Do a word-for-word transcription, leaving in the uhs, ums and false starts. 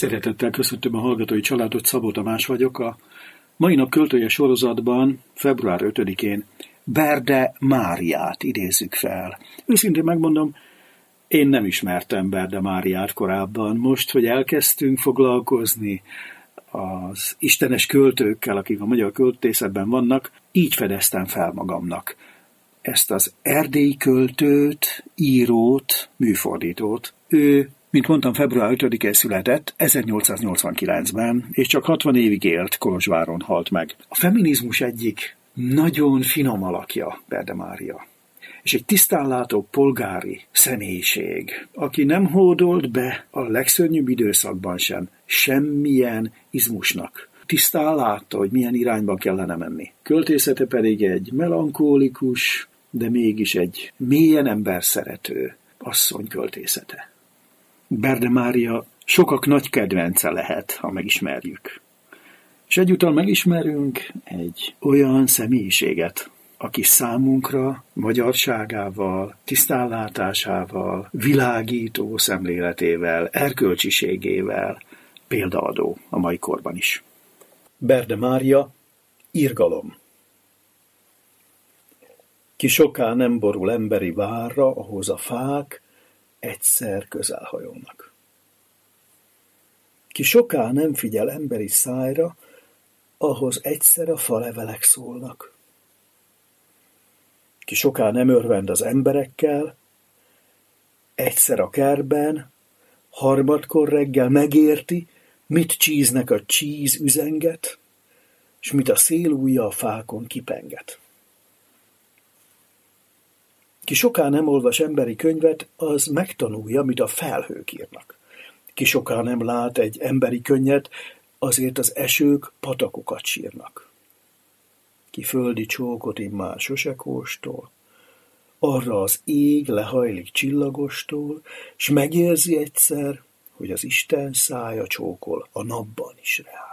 Szeretettel köszöntöm a hallgatói családot, Szabó Tamás vagyok. A mai nap költője sorozatban február ötödikén Berde Máriát idézzük fel. Őszintén megmondom, én nem ismertem Berde Máriát korábban. Most, hogy elkezdtünk foglalkozni az istenes költőkkel, akik a magyar költészetben vannak, így fedeztem fel magamnak ezt az erdélyi költőt, írót, műfordítót. Ő, mint mondtam, február ötödikén született, ezernyolcszáznyolcvankilencben, és csak hatvan évig élt, Kolozsváron halt meg. A feminizmus egyik nagyon finom alakja Berde Mária, és egy tisztánlátó polgári személyiség, aki nem hódolt be a legszörnyűbb időszakban sem semmilyen izmusnak. Tisztán látta, hogy milyen irányba kellene menni. Költészete pedig egy melankólikus, de mégis egy mélyen emberszerető asszony költészete. Berde Mária sokak nagy kedvence lehet, ha megismerjük. És egyúttal megismerünk egy olyan személyiséget, aki számunkra magyarságával, tisztánlátásával, világító szemléletével, erkölcsiségével példaadó a mai korban is. Berde Mária, irgalom. Ki soká nem borul emberi várra, ahhoz a fák egyszer közel hajolnak. Ki soká nem figyel emberi szájra, ahhoz egyszer a falevelek szólnak. Ki soká nem örvend az emberekkel, egyszer a kertben, harmadkor reggel megérti, mit csíznek a csíz üzenget, s mit a szélújja a fákon kipenget. Ki soká nem olvas emberi könyvet, az megtanulja, mit a felhők írnak. Ki soká nem lát egy emberi könnyet, azért az esők patakokat sírnak. Ki földi csókot immár sose kóstol, arra az ég lehajlik csillagostól, s megérzi egyszer, hogy az Isten szája csókol a napban is rá.